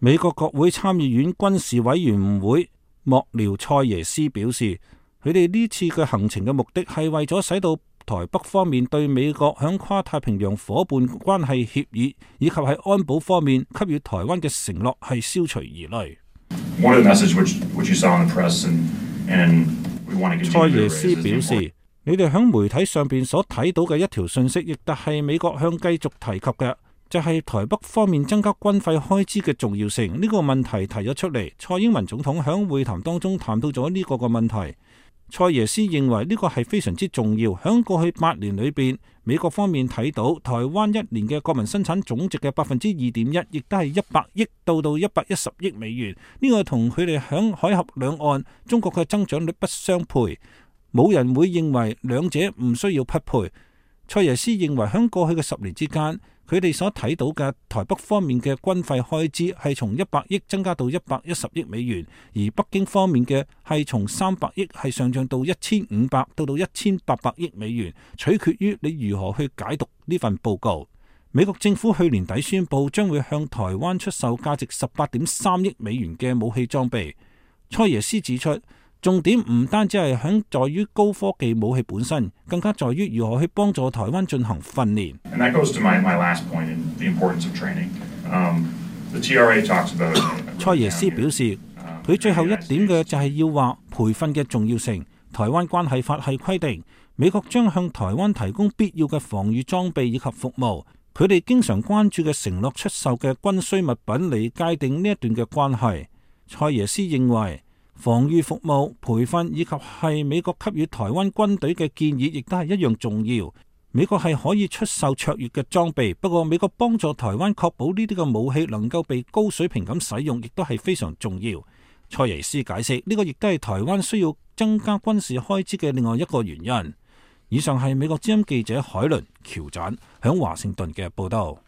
美國國會參議院軍事委員會幕僚蔡耶斯表示，佢哋呢次嘅行程嘅目的係為咗使到台北方面對美國響跨太平洋夥伴關係協議以及喺安保方面給予台灣嘅承諾係消除疑慮。蔡耶斯表示，你哋響媒體上邊所睇到嘅一條信息，亦都係美國向繼續提及嘅，就係台北方面增加軍費開支嘅重要性。呢個問題提咗出嚟，蔡英文總統響會談當中談到咗呢個問題。蔡耶斯認為呢個係非常之重要。響過去8年裏邊，美國方面睇到台灣一年嘅國民生產總值嘅2.1%，亦都係100億到110億美元。呢個同佢哋響海峽兩岸中國嘅增長率不相配，冇人會認為兩者唔需要匹配。蔡耶斯認為響過去嘅10年之間，佢哋所睇到嘅台北方面嘅軍費開支係從100億增加到110億美元，而北京方面嘅係從300億係上漲到1500到1800億美元，取決於你如何去解讀呢份報告。美國政府去年底宣布將會向台灣出售價值18.3億美元嘅武器裝備。蔡耶斯指出，重點唔單止係在於高科技武器本身，更加在於如何去幫助台灣進行訓練。蔡耶斯表示，佢最後一點嘅就係要話培訓嘅重要性。台灣關係法係規定，美國將向台灣提供必要嘅防禦裝備以及服務。佢哋經常關注嘅承諾出售嘅軍需物品嚟界定呢一段嘅關係。蔡耶斯認為，防禦服務、培訓以及係美國給予台灣軍隊嘅建議，亦都係一樣重要。美國係可以出售卓越嘅裝備，不過美國幫助台灣確保呢啲嘅武器能夠被高水平咁使用，亦都係非常重要。蔡耶斯解釋，呢個亦都係台灣需要增加軍事開支嘅另外一個原因。以上係美國之音記者海倫喬展響華盛頓嘅報道。